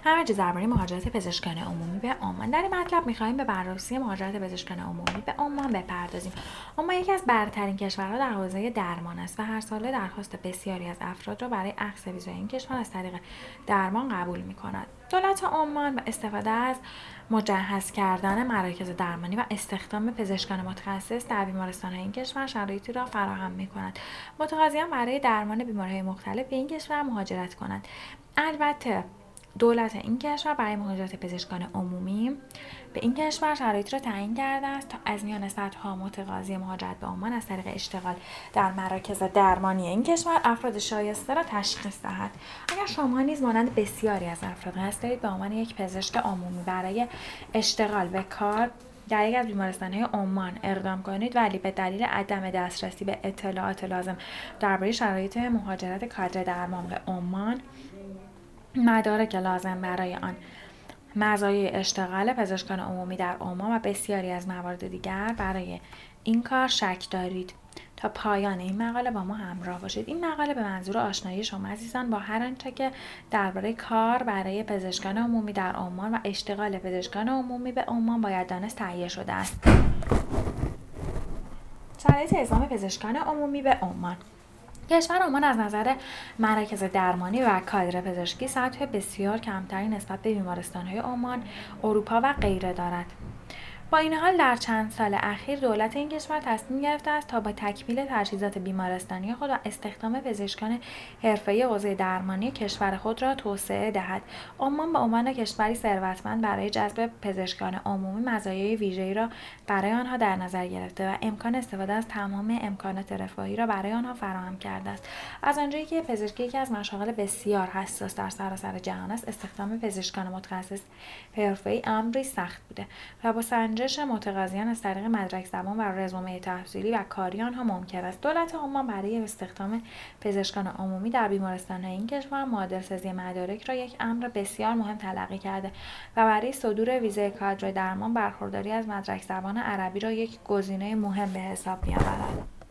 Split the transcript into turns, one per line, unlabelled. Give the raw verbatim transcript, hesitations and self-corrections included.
همه چیز درباره مهاجرت پزشکان عمومی به عمان. در این مطلب می‌خواهیم به بررسی مهاجرت پزشکان عمومی به عمان بپردازیم. عمان یکی از برترین کشورها در حوزه درمان است و هر ساله درخواست بسیاری از افراد را برای اخذ ویزای این کشور از طریق درمان قبول می‌کند. دولت عمان با استفاده از مجهز کردن مراکز درمانی و استخدام پزشکان متخصص در بیمارستان‌های این کشور شرایطی را فراهم می‌کند متقاضیان برای درمان بیماری‌های مختلف به این کشور مهاجرت کنند. البته دولت این کشور برای مهاجرت پزشکان عمومی به این کشور شرایط را تعیین کرده است تا از میان صدها متقاضی مهاجرت به عمان از طریق اشتغال در مراکز درمانی این کشور افراد شایسته را تشخیص دهد. اگر شما نیز مانند بسیاری از افراد قصد دارید به عنوان یک پزشک عمومی برای اشتغال به کار در یک از بیمارستان‌های عمان اقدام کنید ولی به دلیل عدم دسترسی به اطلاعات لازم درباره شرایط مهاجرت کادر درمان به عمان، مدارک لازم برای آن، مزایای اشتغال پزشکان عمومی در عمان و بسیاری از موارد دیگر برای این کار شک دارید. تا پایان این مقاله با ما همراه باشید. این مقاله به منظور آشنایی شما عزیزان با هر آنچه که درباره کار برای پزشکان عمومی در عمان و اشتغال پزشکان عمومی به عمان باید دانست تهیه شده است. شرایط اعزام پزشکان عمومی به عمان. کشور عمان از نظر مراکز درمانی و کادر پزشکی سطح بسیار کمتری نسبت به بیمارستان‌های عمان، اروپا و غیره دارد. با این حال در چند سال اخیر دولت این کشور تصمیم گرفته است تا با تکمیل تجهیزات بیمارستانی خود و استخدام پزشکان حرفه‌ای حوزه درمانی کشور خود را توسعه دهد. عمان به عنوان کشوری ثروتمند برای جذب پزشکان عمومی مزایای ویژه‌ای را برای آنها در نظر گرفته و امکان استفاده از تمام امکانات رفاهی را برای آنها فراهم کرده است. از آنجایی که پزشکی یکی از مشاغل بسیار حساس در سراسر جهان است، استخدام پزشکان متخصص حرفه‌ای امری سخت بوده و با سنجش متقاضیان از طریق مدرک زبان و رزومه تحصیلی و کاری آنها ممکن است. دولت عمان برای استخدام پزشکان عمومی در بیمارستان‌های این کشور معادل‌سازی مدارک را یک امر بسیار مهم تلقی کرده و برای صدور ویزای کادر درمان برخورداری از مدرک زبان عربی را یک گزینه مهم به حساب می‌آورد.